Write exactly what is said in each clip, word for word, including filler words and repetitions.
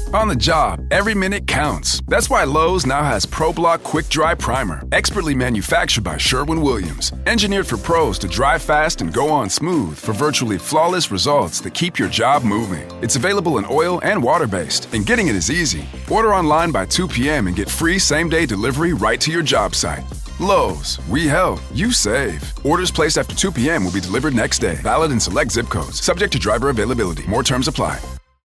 On the job, every minute counts. That's why Lowe's now has ProBlock Quick Dry Primer, expertly manufactured by Sherwin-Williams. Engineered for pros to dry fast and go on smooth for virtually flawless results that keep your job moving. It's available in oil and water-based, and getting it is easy. Order online by two p.m. and get free same-day delivery right to your job site. Lowe's, we help, you save. Orders placed after two p.m. will be delivered next day. Valid in select zip codes. Subject to driver availability. More terms apply.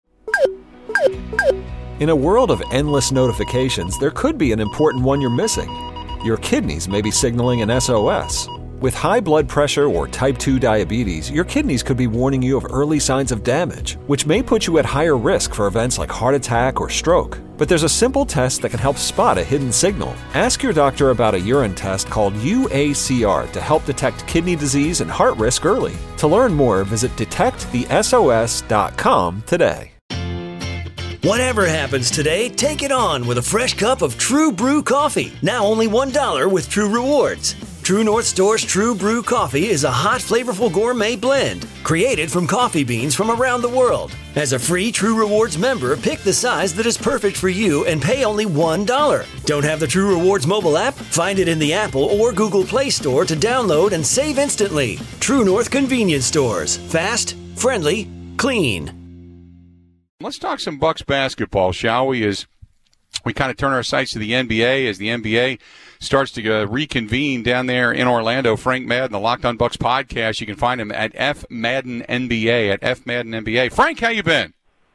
In a world of endless notifications, there could be an important one you're missing. Your kidneys may be signaling an S O S. With high blood pressure or type two diabetes, your kidneys could be warning you of early signs of damage, which may put you at higher risk for events like heart attack or stroke. But there's a simple test that can help spot a hidden signal. Ask your doctor about a urine test called U A C R to help detect kidney disease and heart risk early. To learn more, visit detect the S O S dot com today. Whatever happens today, take it on with a fresh cup of True Brew coffee. Now only one dollar with True Rewards. True North Store's True Brew coffee is a hot, flavorful gourmet blend created from coffee beans from around the world. As a free True Rewards member, pick the size that is perfect for you and pay only one dollar. Don't have the True Rewards mobile app? Find it in the Apple or Google Play Store to download and save instantly. True North Convenience Stores. Fast, friendly, clean. Let's talk some Bucks basketball, shall we? As we kind of turn our sights to the N B A, as the N B A starts to uh, reconvene down there in Orlando. Frank Madden, the Locked On Bucks podcast, you can find him at F Madden N B A, at F Madden N B A. Frank, how you been?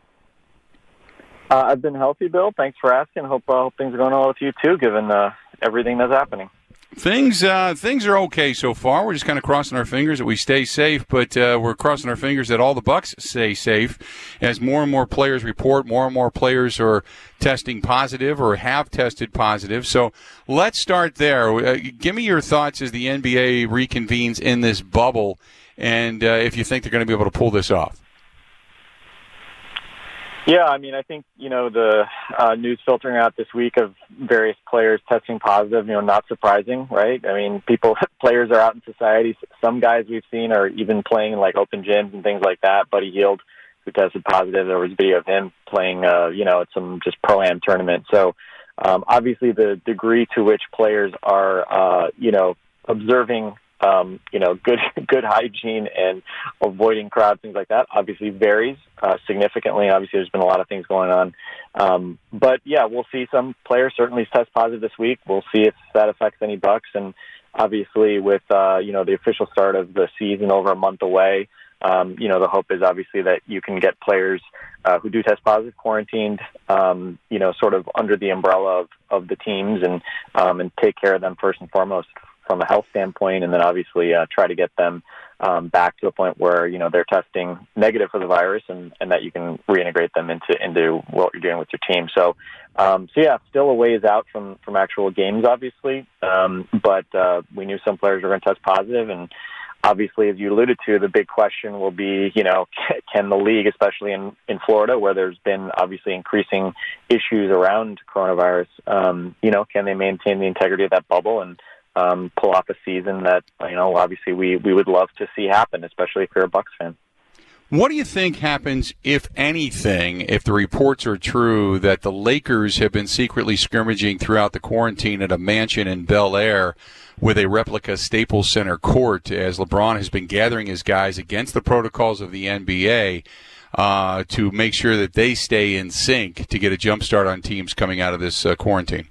Uh, I've been healthy, Bill. Thanks for asking. Hope, uh, hope things are going well with you, too, given uh, everything that's happening. Things uh, things are okay so far. We're just kind of crossing our fingers that we stay safe, but uh, we're crossing our fingers that all the Bucks stay safe. As more and more players report, more and more players are testing positive or have tested positive. So let's start there. Uh, give me your thoughts as the N B A reconvenes in this bubble, and uh, if you think they're going to be able to pull this off. Yeah, I mean, I think, you know, the uh, news filtering out this week of various players testing positive, you know, not surprising, right? I mean, people, players are out in society. Some guys we've seen are even playing in, like, open gyms and things like that. Buddy Hield, who tested positive, there was video of him playing, uh, you know, at some just Pro-Am tournament. So, um, obviously, the degree to which players are, uh, you know, observing Um, you know, good good hygiene and avoiding crowds, things like that, obviously varies uh, significantly. Obviously, there's been a lot of things going on. Um, but, yeah, we'll see some players certainly test positive this week. We'll see if that affects any Bucks. And obviously with, uh, you know, the official start of the season over a month away, um, you know, the hope is obviously that you can get players uh, who do test positive quarantined, um, you know, sort of under the umbrella of, of the teams and um, and take care of them first and foremost from a health standpoint, and then obviously uh, try to get them um, back to a point where, you know, they're testing negative for the virus and, and that you can reintegrate them into into what you're doing with your team. So, um, so yeah, still a ways out from, from actual games, obviously, um, but uh, we knew some players were going to test positive, and obviously, as you alluded to, the big question will be, you know, can the league, especially in, in Florida, where there's been obviously increasing issues around coronavirus, um, you know, can they maintain the integrity of that bubble and Um, pull off a season that, you know, obviously we, we would love to see happen, especially if you're a Bucks fan. What do you think happens, if anything, if the reports are true that the Lakers have been secretly scrimmaging throughout the quarantine at a mansion in Bel Air with a replica Staples Center court, as LeBron has been gathering his guys against the protocols of the N B A uh, to make sure that they stay in sync to get a jump start on teams coming out of this uh, quarantine?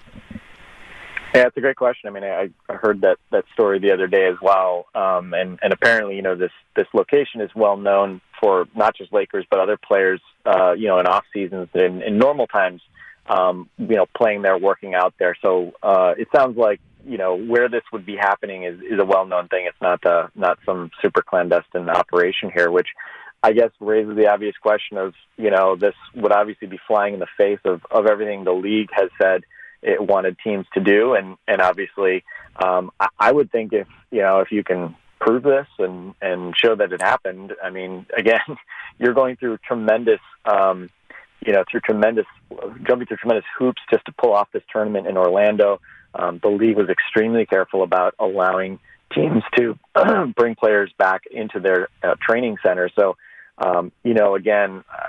Yeah, it's a great question. I mean, I, I heard that, that story the other day as well. Um, and, and apparently, you know, this, this location is well known for not just Lakers, but other players, uh, you know, in off seasons and in normal times, um, you know, playing there, working out there. So uh, it sounds like, you know, where this would be happening is, is a well-known thing. It's not, uh, not some super clandestine operation here, which I guess raises the obvious question of, you know, this would obviously be flying in the face of, of everything the league has said it wanted teams to do. And, and obviously, um, I, I would think if, you know, if you can prove this and, and show that it happened, I mean, again, you're going through tremendous, um, you know, through tremendous, jumping through tremendous hoops just to pull off this tournament in Orlando. Um, the league was extremely careful about allowing teams to bring players back into their uh, training center. So, um, you know, again,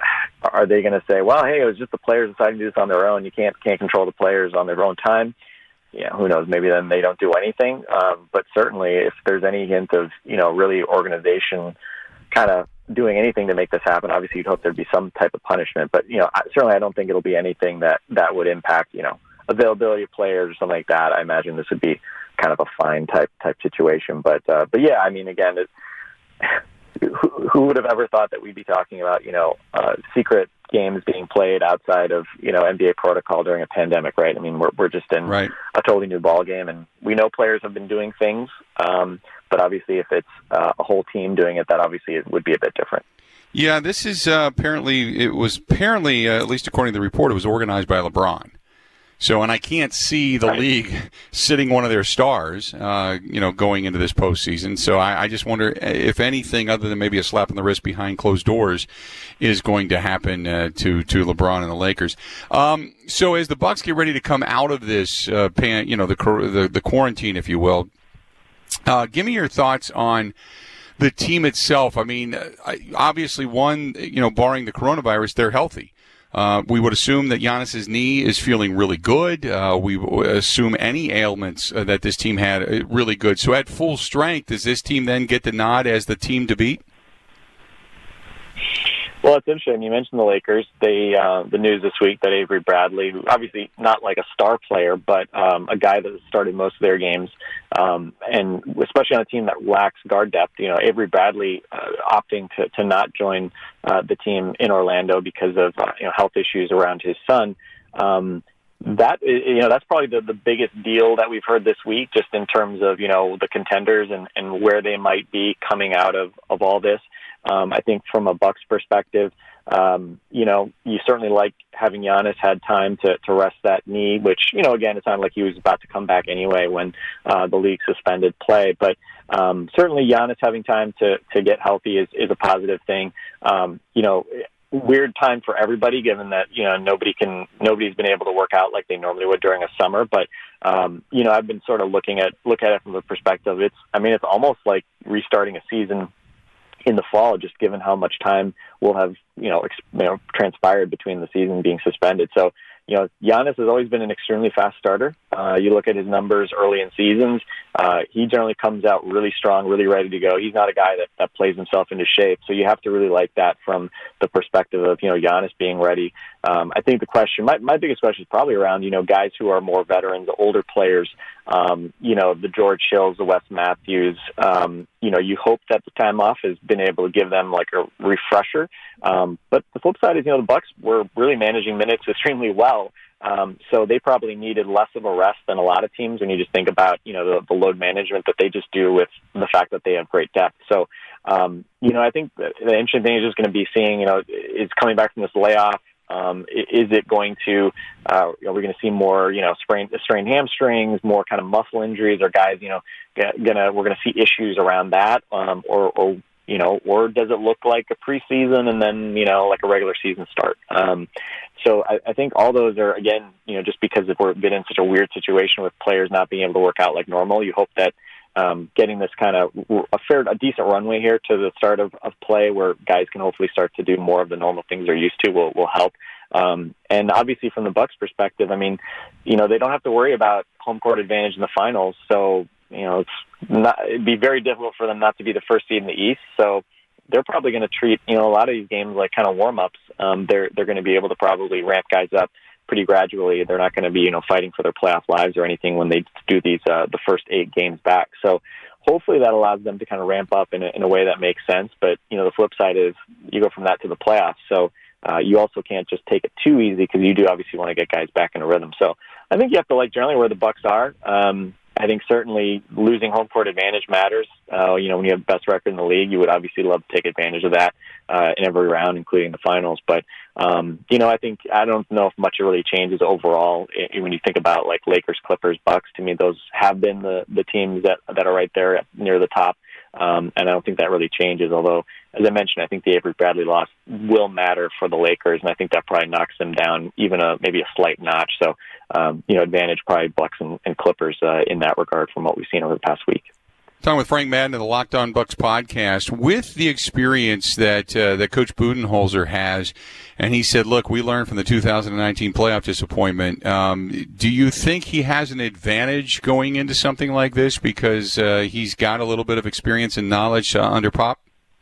are they going to say, well, hey, it was just the players deciding to do this on their own. You can't can't control the players on their own time. Yeah, who knows? Maybe then they don't do anything. Um, but certainly, if there's any hint of, you know, really organization kind of doing anything to make this happen, obviously you'd hope there'd be some type of punishment. But, you know, I, certainly I don't think it'll be anything that, that would impact, you know, availability of players or something like that. I imagine this would be kind of a fine type type situation. But, uh, but yeah, I mean, again, it, who, who would have ever thought that we'd be talking about, you know, uh, secret games being played outside of, you know, N B A protocol during a pandemic, right? I mean, we're we're just in right. a totally new ball game, and we know players have been doing things, um, but obviously if it's uh, a whole team doing it, that obviously it would be a bit different. Yeah, this is uh, apparently, it was apparently, uh, at least according to the report, it was organized by LeBron. So, and I can't see the right. league sitting one of their stars, uh, you know, going into this postseason. So I, I just wonder if anything other than maybe a slap on the wrist behind closed doors is going to happen uh, to to LeBron and the Lakers. Um, so as the Bucks get ready to come out of this, uh, pan, you know, the, the the quarantine, if you will, uh, give me your thoughts on the team itself. I mean, obviously, one, you know, barring the coronavirus, they're healthy. Uh, we would assume that Giannis's knee is feeling really good. Uh, we assume any ailments uh, that this team had uh, really good. So at full strength, does this team then get the nod as the team to beat? Well, it's interesting. You mentioned the Lakers. They uh, the news this week that Avery Bradley, who obviously not like a star player, but um, a guy that started most of their games, um, and especially on a team that lacks guard depth, you know, Avery Bradley uh, opting to, to not join uh, the team in Orlando because of uh, you know health issues around his son. Um, that you know that's probably the, the biggest deal that we've heard this week, just in terms of you know the contenders and, and where they might be coming out of, of all this. Um, I think from a Bucks perspective, um, you know, you certainly like having Giannis had time to, to rest that knee, which, you know, again, it sounded like he was about to come back anyway when uh, the league suspended play. But um, certainly Giannis having time to, to get healthy is, is a positive thing. Um, you know, weird time for everybody, given that, you know, nobody can, nobody's been able to work out like they normally would during a summer. But, um, you know, I've been sort of looking at, look at it from the perspective, it's, I mean, it's almost like restarting a season in the fall, just given how much time will have, you know, ex- you know, transpired between the season being suspended. So, you know, Giannis has always been an extremely fast starter. Uh, you look at his numbers early in seasons, uh, he generally comes out really strong, really ready to go. He's not a guy that, that plays himself into shape. So you have to really like that from the perspective of, you know, Giannis being ready. Um, I think the question, my, my biggest question is probably around, you know, guys who are more veterans, older players, um, you know, the George Hills, the Wes Matthews. Um, you know, you hope that the time off has been able to give them like a refresher. Um, but the flip side is, you know, the Bucks were really managing minutes extremely well. Um, so they probably needed less of a rest than a lot of teams when you just think about, you know, the, the load management that they just do with the fact that they have great depth. So, um, you know, I think the, the interesting thing is just going to be seeing, you know, is coming back from this layoff. Um, is it going to, uh, are we going to see more, you know, sprained, strained hamstrings, more kind of muscle injuries, or guys, you know, gonna, we're going to see issues around that, um, or, or, you know, or does it look like a preseason and then, you know, like a regular season start? Um, so I, I think all those are, again, you know, just because if we've been in such a weird situation with players not being able to work out like normal, you hope that um, getting this kind of a fair, a decent runway here to the start of, of play where guys can hopefully start to do more of the normal things they're used to will, will help. Um, and obviously from the Bucks perspective, I mean, you know, they don't have to worry about home court advantage in the finals. So, you know, it's not, it'd be very difficult for them not to be the first seed in the East. So they're probably going to treat, you know, a lot of these games like kind of warm-ups. Um, they're they're going to be able to probably ramp guys up pretty gradually. They're not going to be, you know, fighting for their playoff lives or anything when they do these uh, the first eight games back. So hopefully that allows them to kind of ramp up in a, in a way that makes sense. But, you know, the flip side is you go from that to the playoffs. So uh, you also can't just take it too easy because you do obviously want to get guys back in a rhythm. So I think you have to like generally where the Bucks are. Um, I think certainly losing home court advantage matters. Uh, you know, when you have the best record in the league, you would obviously love to take advantage of that uh, in every round, including the finals. But, um, you know, I think, I don't know if much really changes overall when you think about like Lakers, Clippers, Bucks. To me, those have been the, the teams that, that are right there near the top. Um, and I don't think that really changes, although, as I mentioned, I think the Avery Bradley loss will matter for the Lakers, and I think that probably knocks them down even a maybe a slight notch. So, um, you know, advantage probably Bucks and, and Clippers uh, in that regard from what we've seen over the past week. Talking with Frank Madden of the Locked On Bucks podcast, with the experience that uh, that Coach Budenholzer has, and he said, look, we learned from the two thousand nineteen playoff disappointment. Um, do you think he has an advantage going into something like this because uh, he's got a little bit of experience and knowledge uh, under Pop?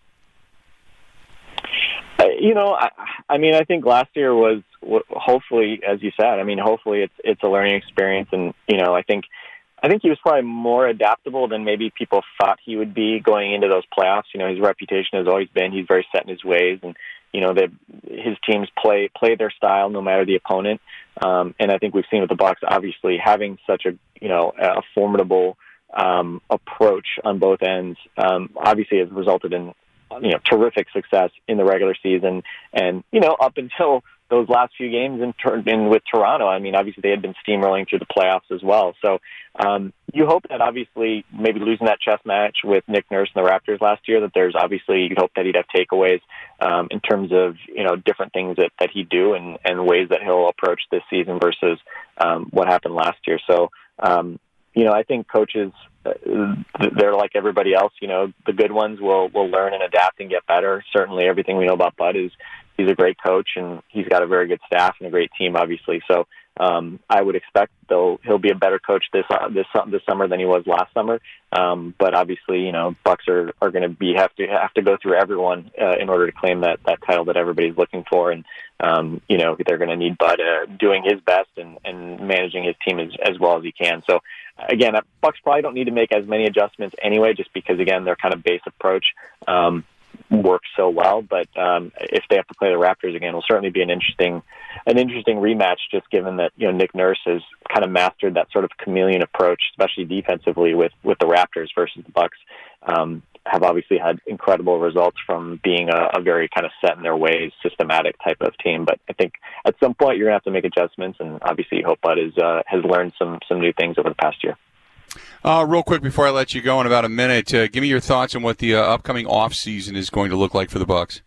Uh, you know, I, I mean, I think last year was hopefully, as you said, I mean, hopefully it's it's a learning experience, and you know, I think. I think he was probably more adaptable than maybe people thought he would be going into those playoffs. You know, his reputation has always been he's very set in his ways, and you know that his teams play play their style no matter the opponent. Um, and I think we've seen with the Bucks, obviously having such a you know a formidable um, approach on both ends, um, obviously has resulted in you know terrific success in the regular season, and you know up until those last few games in, in with Toronto. I mean, obviously they had been steamrolling through the playoffs as well. So um, you hope that obviously maybe losing that chess match with Nick Nurse and the Raptors last year, that there's obviously you'd hope that he'd have takeaways um, in terms of, you know, different things that, that he'd do and, and ways that he'll approach this season versus um, what happened last year. So, um, you know, I think coaches, uh, they're like everybody else. You know, the good ones will, will learn and adapt and get better. Certainly everything we know about Bud is he's a great coach, and he's got a very good staff and a great team, obviously. So um, I would expect they'll he'll be a better coach this uh, this this summer than he was last summer. Um, but obviously, you know, Bucks are, are going to be have to have to go through everyone uh, in order to claim that, that title that everybody's looking for, and um, you know they're going to need Bud uh, doing his best and, and managing his team as, as well as he can. So again, Bucks probably don't need to make as many adjustments anyway, just because again their kind of base approach. Um, works so well, but um, if they have to play the Raptors again, it'll certainly be an interesting, an interesting rematch. Just given that you know Nick Nurse has kind of mastered that sort of chameleon approach, especially defensively with with the Raptors versus the Bucks. Um, have obviously had incredible results from being a, a very kind of set in their ways, systematic type of team. But I think at some point you're gonna have to make adjustments, and obviously you hope Bud is uh, has learned some some new things over the past year. Uh, real quick before I let you go in about a minute, uh, give me your thoughts on what the uh, upcoming off season is going to look like for the Bucks.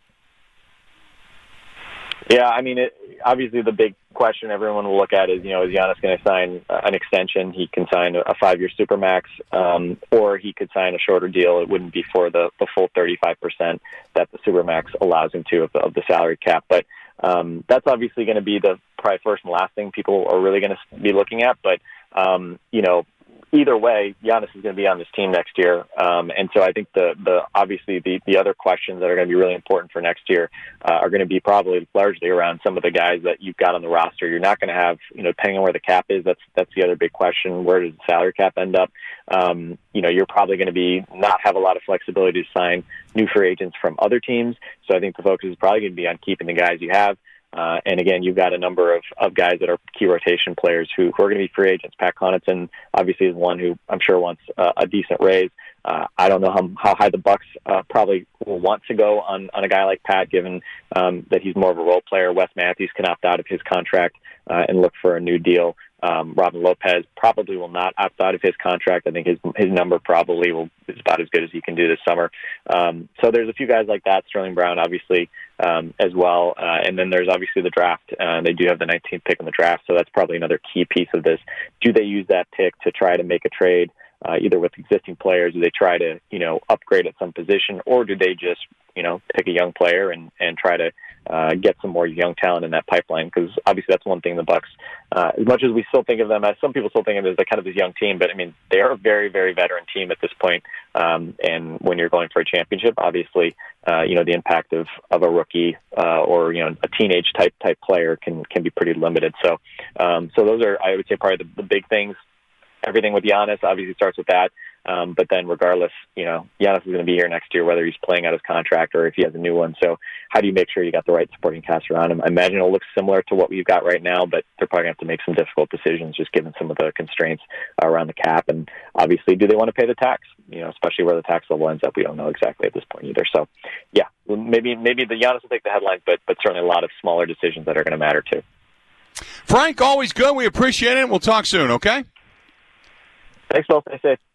Yeah, I mean, it, obviously the big question everyone will look at is, you know, is Giannis going to sign uh, an extension? He can sign a five-year supermax, um, or he could sign a shorter deal. It wouldn't be for the, the full thirty-five percent that the supermax allows him to of the, of the salary cap. But um, that's obviously going to be the probably first and last thing people are really going to be looking at. But, um, you know, either way, Giannis is going to be on this team next year, um, and so I think the the obviously the, the other questions that are going to be really important for next year uh, are going to be probably largely around some of the guys that you've got on the roster. You're not going to have, you know, depending on where the cap is, that's that's the other big question. Where does the salary cap end up? Um, you know, you're probably going to be not have a lot of flexibility to sign new free agents from other teams. So I think the focus is probably going to be on keeping the guys you have. Uh, and again, you've got a number of, of guys that are key rotation players who, who are going to be free agents. Pat Connaughton obviously is one who I'm sure wants uh, a decent raise. Uh, I don't know how, how high the Bucks uh, probably will want to go on, on a guy like Pat, given um, that he's more of a role player. Wes Matthews can opt out of his contract uh, and look for a new deal. Um, Robin Lopez probably will not opt out of his contract. I think his his number probably will is about as good as he can do this summer. Um, so there's a few guys like that. Sterling Brown, obviously, um, as well. Uh, and then there's obviously the draft. Uh, they do have the nineteenth pick in the draft, so that's probably another key piece of this. Do they use that pick to try to make a trade, uh, either with existing players? Do they try to, you know, upgrade at some position, or do they just, you know, pick a young player and, and try to uh, get some more young talent in that pipeline? Because obviously that's one thing the Bucks, uh, as much as we still think of them as, some people still think of them as a kind of this young team, but I mean, they are a very, very veteran team at this point. Um, and when you're going for a championship, obviously, uh, you know, the impact of, of a rookie uh, or, you know, a teenage type type player can, can be pretty limited. So, um, so those are, I would say, probably the, the big things. Everything with Giannis obviously starts with that. Um, but then regardless, you know, Giannis is going to be here next year, whether he's playing out his contract or if he has a new one. So how do you make sure you got the right supporting cast around him? I imagine it'll look similar to what we've got right now, but they're probably going to have to make some difficult decisions just given some of the constraints around the cap. And obviously, do they want to pay the tax? You know, especially where the tax level ends up, we don't know exactly at this point either. So yeah, maybe maybe the Giannis will take the headlines, but but certainly a lot of smaller decisions that are going to matter too. Frank, always good. We appreciate it. We'll talk soon, okay? Thanks, Bill. Stay safe.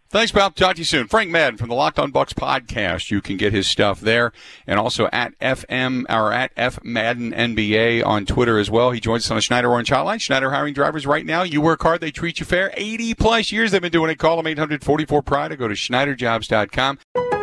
Thanks, pal. Talk to you soon. Frank Madden from the Locked On Bucs podcast. You can get his stuff there, and also at F M or at F Madden N B A on Twitter as well. He joins us on the Schneider Orange Hotline. Schneider hiring drivers right now. You work hard, they treat you fair. eighty plus years they've been doing it. Call them eight hundred forty-four Pride or go to Schneider Jobs dot com.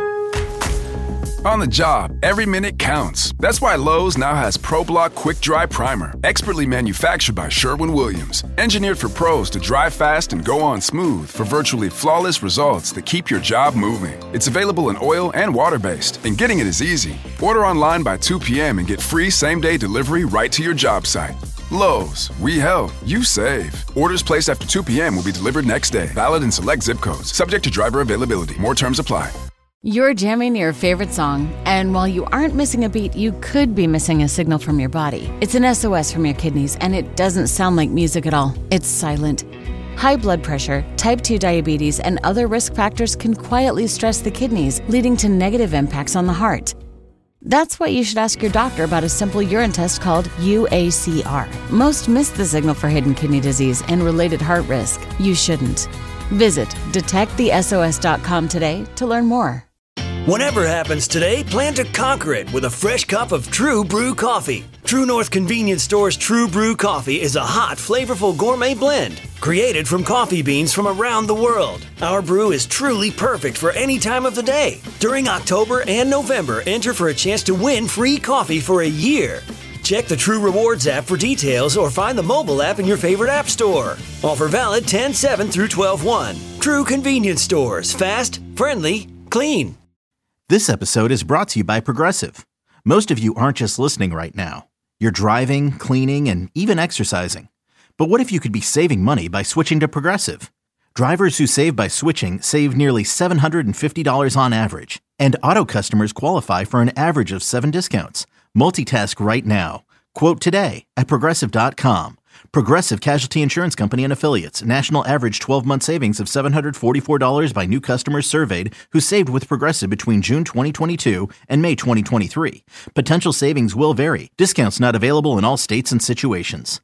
On the job, every minute counts. That's why Lowe's now has ProBlock Quick Dry Primer, expertly manufactured by Sherwin-Williams. Engineered for pros to dry fast and go on smooth for virtually flawless results that keep your job moving. It's available in oil and water-based, and getting it is easy. Order online by two p.m. and get free same-day delivery right to your job site. Lowe's, we help, you save. Orders placed after two p.m. will be delivered next day. Valid in select zip codes. Subject to driver availability. More terms apply. You're jamming your favorite song, and while you aren't missing a beat, you could be missing a signal from your body. It's an S O S from your kidneys, and it doesn't sound like music at all. It's silent. High blood pressure, type two diabetes, and other risk factors can quietly stress the kidneys, leading to negative impacts on the heart. That's why you should ask your doctor about a simple urine test called U A C R. Most miss the signal for hidden kidney disease and related heart risk. You shouldn't. Visit detect the S O S dot com today to learn more. Whatever happens today, plan to conquer it with a fresh cup of True Brew coffee. True North Convenience Store's True Brew coffee is a hot, flavorful gourmet blend created from coffee beans from around the world. Our brew is truly perfect for any time of the day. During October and November, enter for a chance to win free coffee for a year. Check the True Rewards app for details or find the mobile app in your favorite app store. Offer valid ten seven through twelve one. True Convenience Stores. Fast, friendly, clean. This episode is brought to you by Progressive. Most of you aren't just listening right now. You're driving, cleaning, and even exercising. But what if you could be saving money by switching to Progressive? Drivers who save by switching save nearly seven hundred fifty dollars on average. And auto customers qualify for an average of seven discounts. Multitask right now. Quote today at Progressive dot com. Progressive Casualty Insurance Company and Affiliates. National average twelve-month savings of seven hundred forty-four dollars by new customers surveyed who saved with Progressive between June twenty twenty-two and May twenty twenty-three. Potential savings will vary. Discounts not available in all states and situations.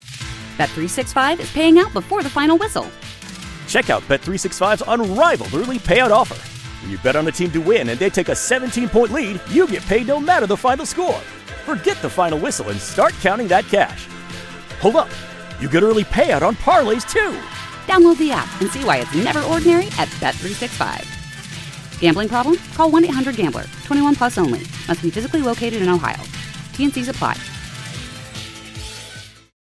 Bet three sixty-five is paying out before the final whistle. Check out Bet three sixty-five's unrivaled early payout offer. When you bet on a team to win and they take a seventeen-point lead, you get paid no matter the final score. Forget the final whistle and start counting that cash. Hold up. You get early payout on parlays, too. Download the app and see why it's never ordinary at Bet three sixty-five. Gambling problem? Call one eight hundred gambler. twenty-one plus only. Must be physically located in Ohio. T and C's apply.